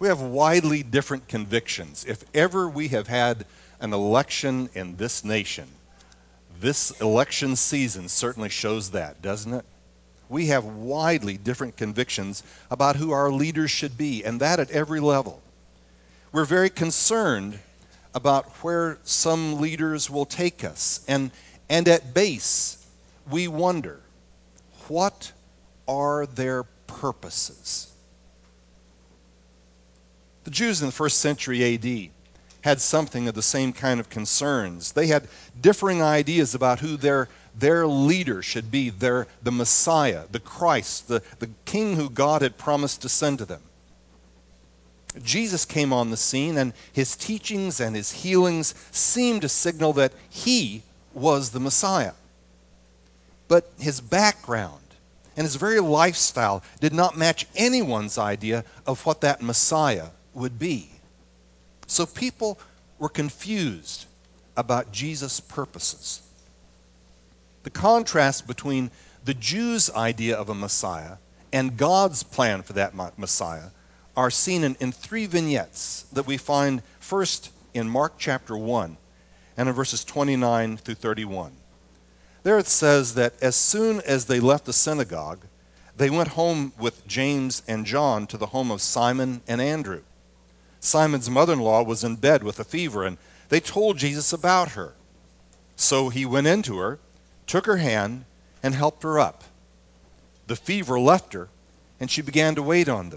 We have widely different convictions. If ever we have had an election in this nation, this election season certainly shows that, doesn't it? We have widely different convictions about who our leaders should be, and that at every level. We're very concerned about where some leaders will take us. And at base, we wonder, what are their purposes? The Jews in the first century AD had something of the same kind of concerns. They had differing ideas about who their leader should be, the Messiah, the Christ, the king who God had promised to send to them. Jesus came on the scene, and his teachings and his healings seemed to signal that he was the Messiah. But his background and his very lifestyle did not match anyone's idea of what that Messiah would be. So people were confused about Jesus' purposes. The contrast between the Jews' idea of a Messiah and God's plan for that Messiah are seen in three vignettes that we find first in Mark chapter 1 and in verses 29 through 31. There it says that as soon as they left the synagogue, they went home with James and John to the home of Simon and Andrew. Simon's mother-in-law was in bed with a fever, and they told Jesus about her. So he went into her, took her hand, and helped her up. The fever left her, and she began to wait on them.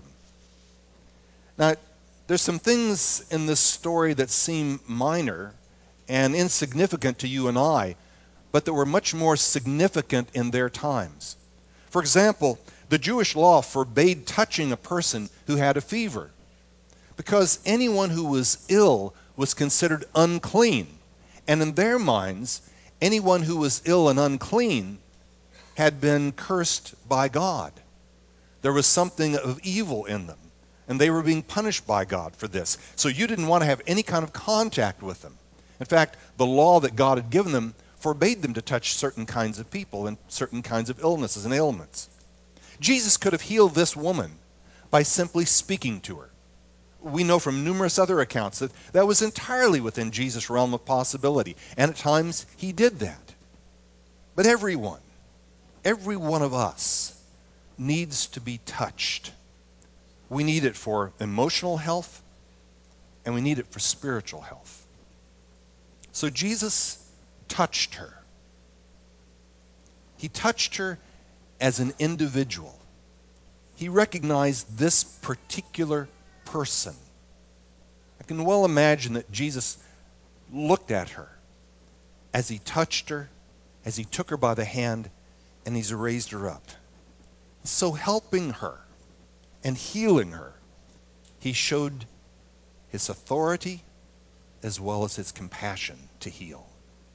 Now, there's some things in this story that seem minor and insignificant to you and I, but that were much more significant in their times. For example, the Jewish law forbade touching a person who had a fever, because anyone who was ill was considered unclean. And in their minds, anyone who was ill and unclean had been cursed by God. There was something of evil in them, and they were being punished by God for this. So you didn't want to have any kind of contact with them. In fact, the law that God had given them forbade them to touch certain kinds of people and certain kinds of illnesses and ailments. Jesus could have healed this woman by simply speaking to her. We know from numerous other accounts that that was entirely within Jesus' realm of possibility, and at times he did that. But every one of us needs to be touched. We need it for emotional health, and we need it for spiritual health. So Jesus touched her. He touched her as an individual. He recognized this particular person. I can well imagine that Jesus looked at her as he touched her, as he took her by the hand, and he's raised her up. So helping her and healing her, he showed his authority as well as his compassion to heal.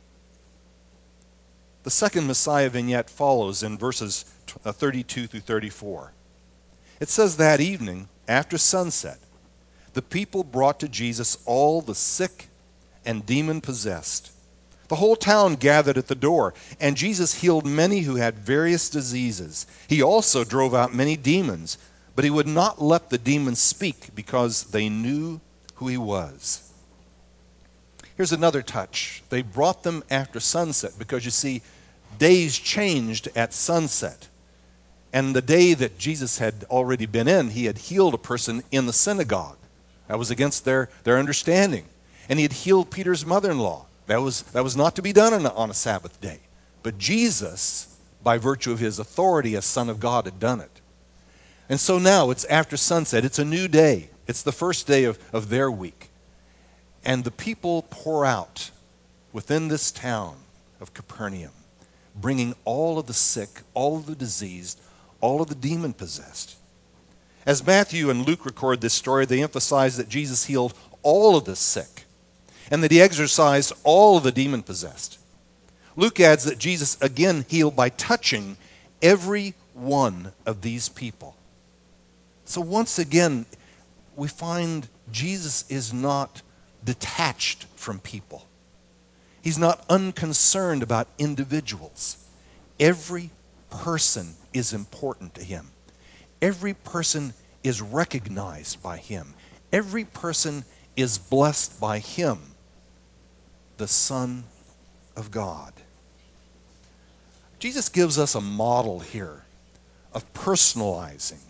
The second Messiah vignette follows in verses 32 through 34. It says that evening, after sunset, the people brought to Jesus all the sick and demon-possessed. The whole town gathered at the door, and Jesus healed many who had various diseases. He also drove out many demons, but he would not let the demons speak because they knew who he was. Here's another touch. They brought them after sunset because, you see, days changed at sunset. And the day that Jesus had already been in, he had healed a person in the synagogue. That was against their understanding. And he had healed Peter's mother-in-law. That was not to be done on a Sabbath day. But Jesus, by virtue of his authority as Son of God, had done it. And so now it's after sunset. It's a new day. It's the first day of their week. And the people pour out within this town of Capernaum, bringing all of the sick, all of the diseased, all of the demon-possessed. As Matthew and Luke record this story, they emphasize that Jesus healed all of the sick and that he exorcised all of the demon-possessed. Luke adds that Jesus again healed by touching every one of these people. So once again, we find Jesus is not detached from people. He's not unconcerned about individuals. Every person is important to him. Every person is recognized by him. Every person is blessed by him, the Son of God. Jesus gives us a model here of personalizing,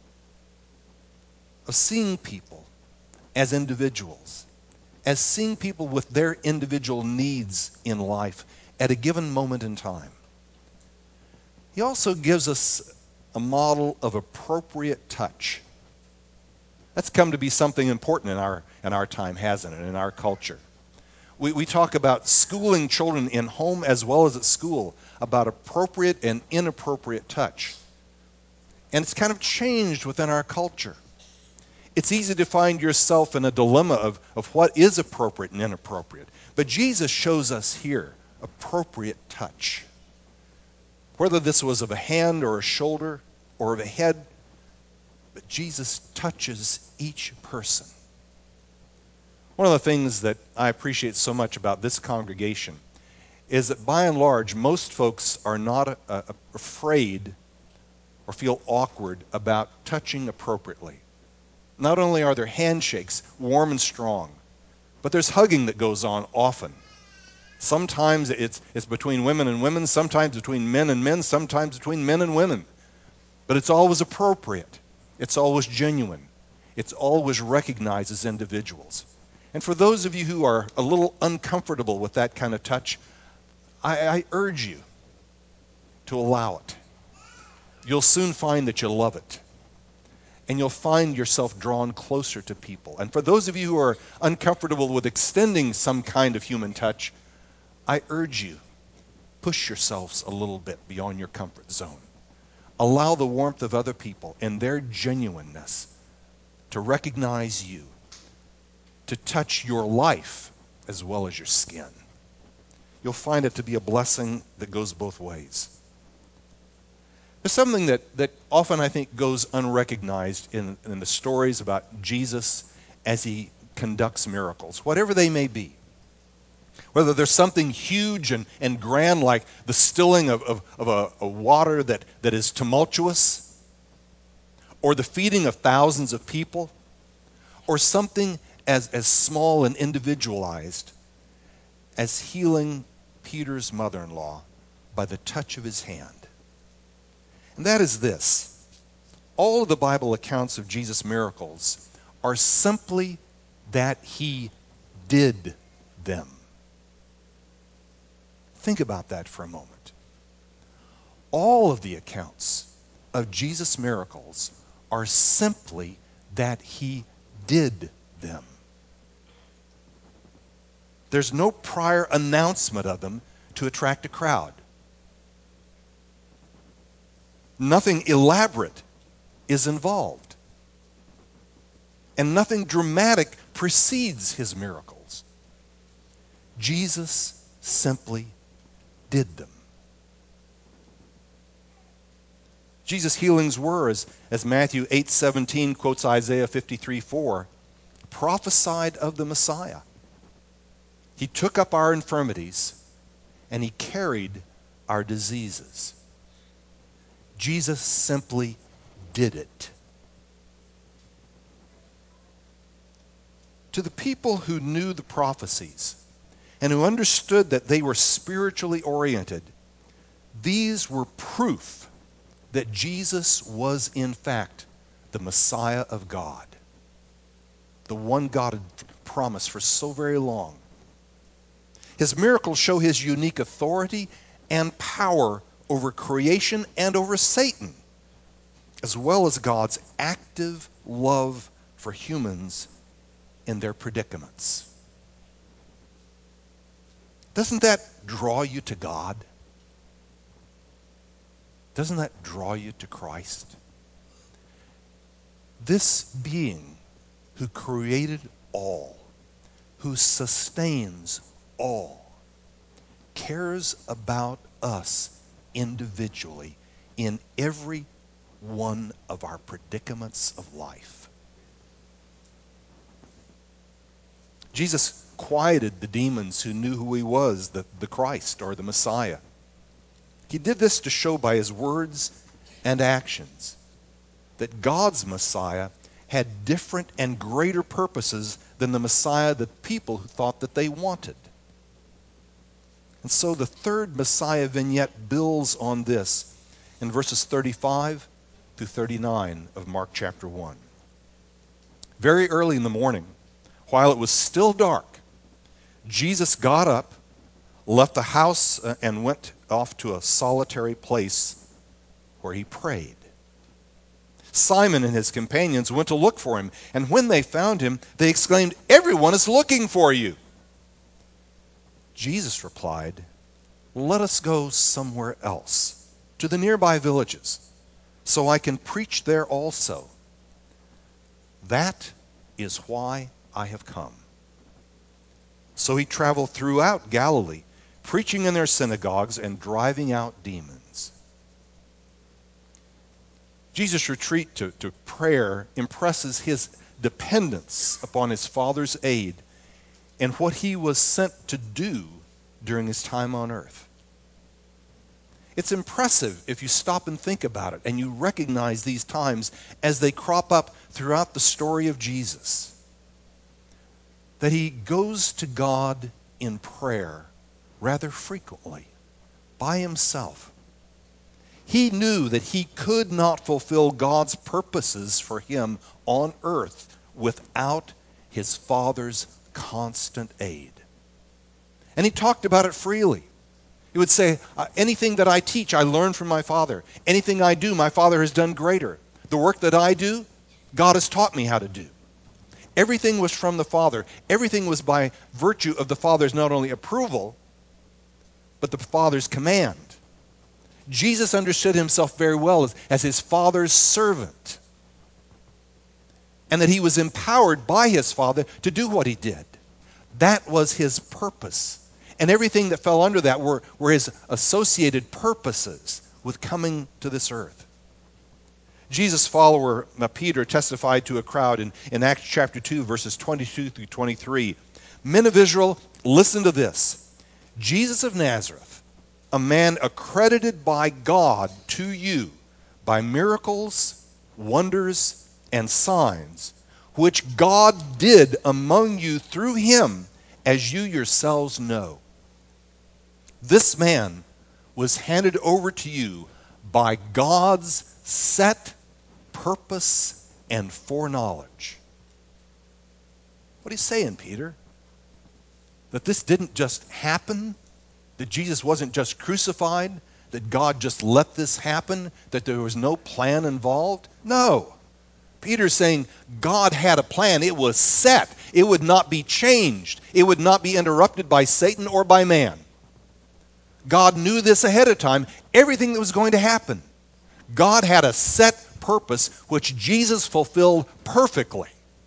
of seeing people as individuals, as seeing people with their individual needs in life at a given moment in time. He also gives us a model of appropriate touch. That's come to be something important in our time, hasn't it, in our culture. We talk about schooling children in home as well as at school, about appropriate and inappropriate touch. And it's kind of changed within our culture. It's easy to find yourself in a dilemma of what is appropriate and inappropriate. But Jesus shows us here appropriate touch. Whether this was of a hand or a shoulder or of a head, but Jesus touches each person. One of the things that I appreciate so much about this congregation is that by and large, most folks are not afraid or feel awkward about touching appropriately. Not only are there handshakes, warm and strong, but there's hugging that goes on often. Sometimes it's between women and women, sometimes between men and men, sometimes between men and women. But it's always appropriate. It's always genuine. It's always recognized as individuals. And for those of you who are a little uncomfortable with that kind of touch, I urge you to allow it. You'll soon find that you love it. And you'll find yourself drawn closer to people. And for those of you who are uncomfortable with extending some kind of human touch, I urge you, push yourselves a little bit beyond your comfort zone. Allow the warmth of other people and their genuineness to recognize you, to touch your life as well as your skin. You'll find it to be a blessing that goes both ways. There's something that often I think goes unrecognized in the stories about Jesus as he conducts miracles, whatever they may be. Whether there's something huge and grand like the stilling of a water that is tumultuous, or the feeding of thousands of people, or something as small and individualized as healing Peter's mother-in-law by the touch of his hand. And that is this. All of the Bible accounts of Jesus' miracles are simply that he did them. Think about that for a moment. All of the accounts of Jesus' miracles are simply that he did them. There's no prior announcement of them to attract a crowd. Nothing elaborate is involved. And nothing dramatic precedes his miracles. Jesus simply did them. Jesus' healings were, as Matthew 8:17 quotes Isaiah 53:4, prophesied of the Messiah. He took up our infirmities and he carried our diseases. Jesus simply did it. To the people who knew the prophecies and who understood that they were spiritually oriented, these were proof that Jesus was in fact the Messiah of God, the one God had promised for so very long. His miracles show his unique authority and power over creation and over Satan, as well as God's active love for humans in their predicaments. Doesn't that draw you to God? Doesn't that draw you to Christ? This being who created all, who sustains all, cares about us individually in every one of our predicaments of life. Jesus quieted the demons who knew who he was, the Christ or the Messiah. He did this to show by his words and actions that God's Messiah had different and greater purposes than the Messiah that people thought that they wanted. And so the third Messiah vignette builds on this in verses 35 through 39 of Mark chapter 1. Very early in the morning, while it was still dark, Jesus got up, left the house, and went off to a solitary place where he prayed. Simon and his companions went to look for him, and when they found him, they exclaimed, "Everyone is looking for you." Jesus replied, "Let us go somewhere else, to the nearby villages, so I can preach there also. That is why I have come." So he traveled throughout Galilee, preaching in their synagogues and driving out demons. Jesus' retreat to prayer impresses his dependence upon his Father's aid and what he was sent to do during his time on earth. It's impressive if you stop and think about it and you recognize these times as they crop up throughout the story of Jesus. That he goes to God in prayer rather frequently, by himself. He knew that he could not fulfill God's purposes for him on earth without his Father's constant aid. And he talked about it freely. He would say, anything that I teach, I learn from my Father. Anything I do, my Father has done greater. The work that I do, God has taught me how to do. Everything was from the Father. Everything was by virtue of the Father's not only approval, but the Father's command. Jesus understood himself very well as his Father's servant, and that he was empowered by his Father to do what he did. That was his purpose. And everything that fell under that were his associated purposes with coming to this earth. Jesus' follower, Peter, testified to a crowd in Acts chapter 2, verses 22 through 23. "Men of Israel, listen to this. Jesus of Nazareth, a man accredited by God to you by miracles, wonders, and signs, which God did among you through him, as you yourselves know. This man was handed over to you by God's set purpose and foreknowledge." What are you saying, Peter? That this didn't just happen? That Jesus wasn't just crucified? That God just let this happen? That there was no plan involved? No. Peter's saying God had a plan. It was set. It would not be changed. It would not be interrupted by Satan or by man. God knew this ahead of time, everything that was going to happen. God had a set purpose which Jesus fulfilled perfectly.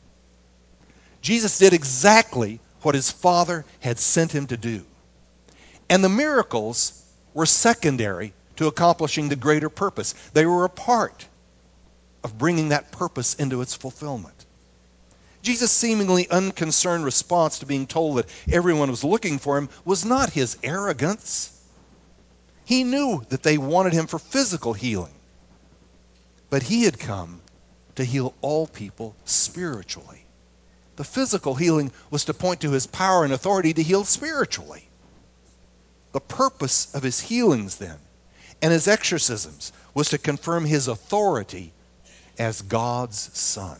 Jesus did exactly what his Father had sent him to do. And the miracles were secondary to accomplishing the greater purpose. They were a part of bringing that purpose into its fulfillment. Jesus' seemingly unconcerned response to being told that everyone was looking for him was not his arrogance. He knew that they wanted him for physical healing. But he had come to heal all people spiritually. The physical healing was to point to his power and authority to heal spiritually. The purpose of his healings then and his exorcisms was to confirm his authority as God's Son.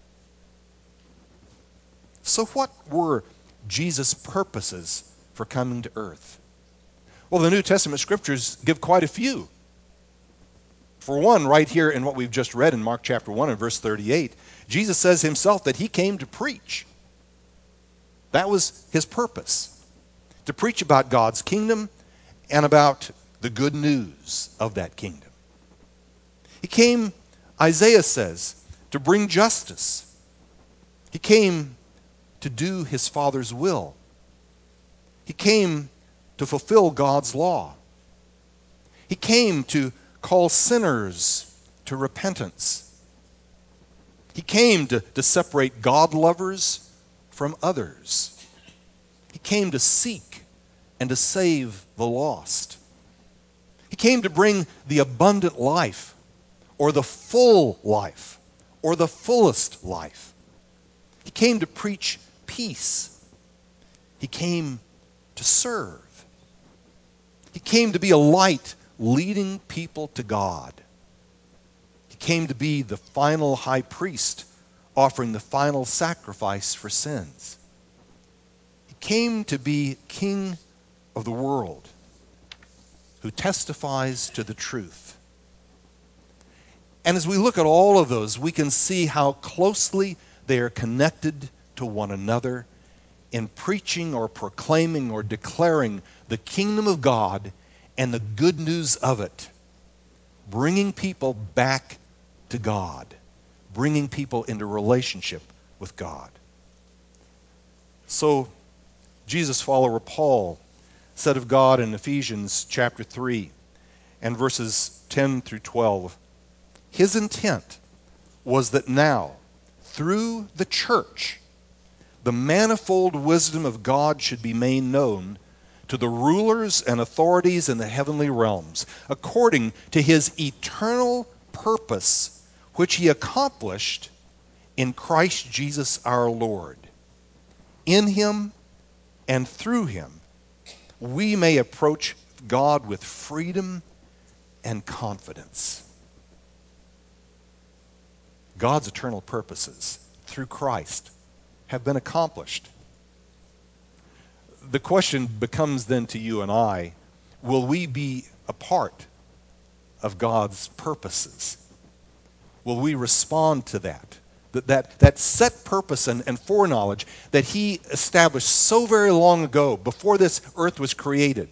So what were Jesus' purposes for coming to earth? Well, the New Testament scriptures give quite a few. For one, right here in what we've just read in Mark chapter 1 and verse 38, Jesus says himself that he came to preach. That was his purpose, to preach about God's kingdom and about the good news of that kingdom. He came, Isaiah says, to bring justice. He came to do his Father's will. He came to fulfill God's law. He came to call sinners to repentance. He came to separate God lovers from others. He came to seek and to save the lost. He came to bring the abundant life or the full life or the fullest life. He came to preach peace. He came to serve. He came to be a light leading people to God. He came to be the final high priest, offering the final sacrifice for sins. He came to be King of the world, who testifies to the truth. And as we look at all of those, we can see how closely they are connected to one another in preaching or proclaiming or declaring the kingdom of God and the good news of it, bringing people back to God, bringing people into relationship with God. So, Jesus' follower Paul said of God in Ephesians chapter 3 and verses 10 through 12, his intent was that now, through the church, the manifold wisdom of God should be made known to the rulers and authorities in the heavenly realms, according to his eternal purpose, which he accomplished in Christ Jesus our Lord. In him and through him, we may approach God with freedom and confidence. God's eternal purposes through Christ have been accomplished. The question becomes then to you and I, will we be a part of God's purposes? Will we respond to that? That set purpose and foreknowledge that he established so very long ago, before this earth was created.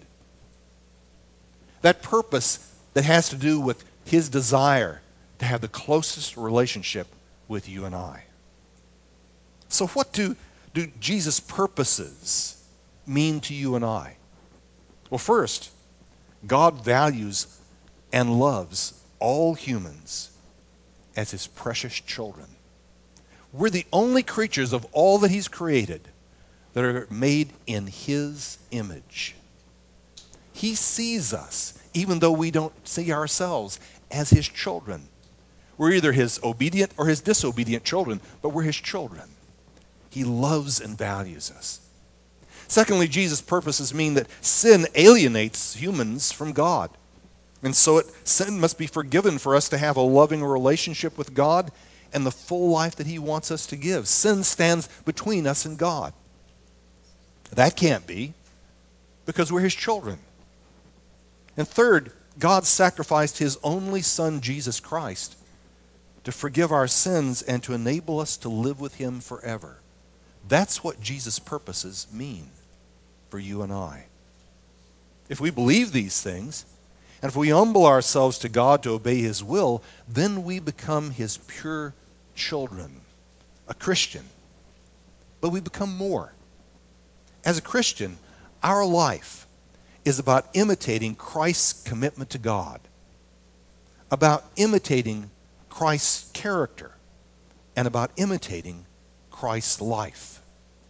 That purpose that has to do with his desire to have the closest relationship with you and I. So what do Jesus' purposes mean to you and I? Well, first, God values and loves all humans as his precious children. We're the only creatures of all that he's created that are made in his image. He sees us, even though we don't see ourselves, as his children. We're either his obedient or his disobedient children, but we're his children. He loves and values us. Secondly, Jesus' purposes mean that sin alienates humans from God. And so sin must be forgiven for us to have a loving relationship with God and the full life that he wants us to give. Sin stands between us and God. That can't be, because we're his children. And third, God sacrificed his only Son, Jesus Christ, to forgive our sins and to enable us to live with him forever. That's what Jesus' purposes mean for you and I. If we believe these things, and if we humble ourselves to God to obey his will, then we become his pure children, a Christian. But we become more. As a Christian, our life is about imitating Christ's commitment to God, about imitating Christ's character, and about imitating Christ's life.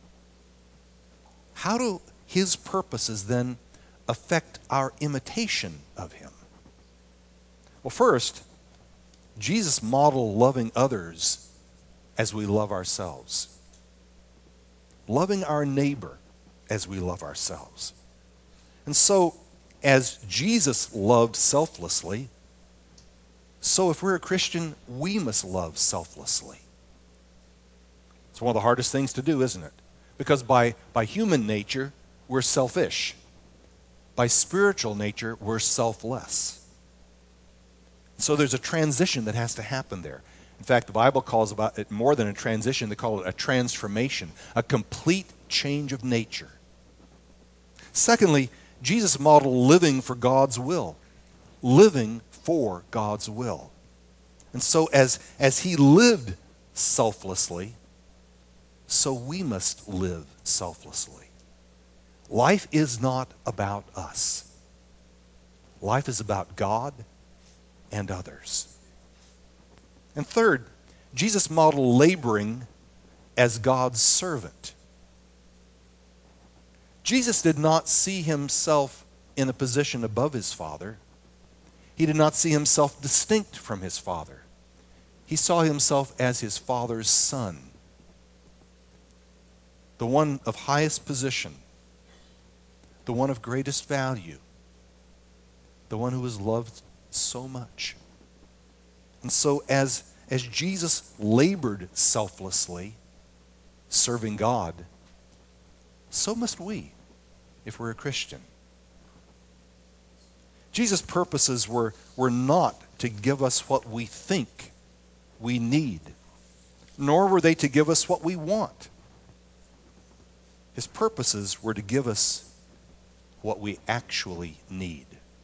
How do his purposes then affect our imitation of him? Well, first, Jesus modeled loving others as we love ourselves. Loving our neighbor as we love ourselves. And so, as Jesus loved selflessly, so if we're a Christian, we must love selflessly. It's one of the hardest things to do, isn't it? Because by human nature, we're selfish. By spiritual nature, we're selfless. So there's a transition that has to happen there. In fact, the Bible calls about it more than a transition. They call it a transformation, a complete change of nature. Secondly, Jesus modeled living for God's will. Living for God's will. And so as he lived selflessly, so we must live selflessly. Life is not about us. Life is about God and others. And third, Jesus modeled laboring as God's servant. Jesus did not see himself in a position above his Father. He did not see himself distinct from his Father. He saw himself as his Father's son, the one of highest position, the one of greatest value, the one who was loved so much. And so as Jesus labored selflessly, serving God, so must we if we're a Christian. Jesus' purposes were not to give us what we think we need, nor were they to give us what we want. His purposes were to give us what we actually need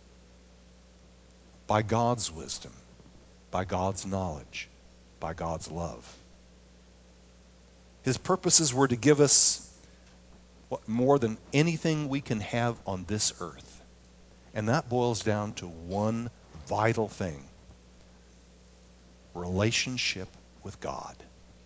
by God's wisdom, by God's knowledge, by God's love. His purposes were to give us what more than anything we can have on this earth. And that boils down to one vital thing: relationship with God.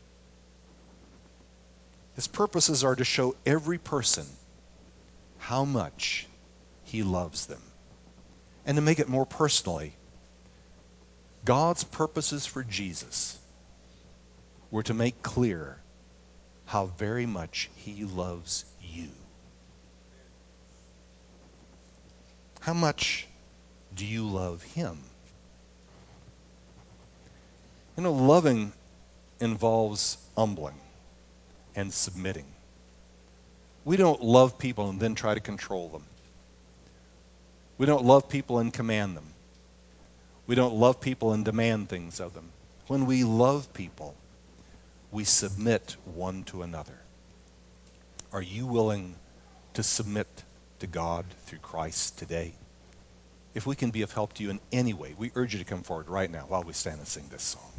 His purposes are to show every person how much he loves them. And to make it more personally, God's purposes for Jesus were to make clear how very much he loves you. How much do you love him? You know, loving involves humbling and submitting. We don't love people and then try to control them. We don't love people and command them. We don't love people and demand things of them. When we love people, we submit one to another. Are you willing to submit to God through Christ today? If we can be of help to you in any way, we urge you to come forward right now while we stand and sing this song.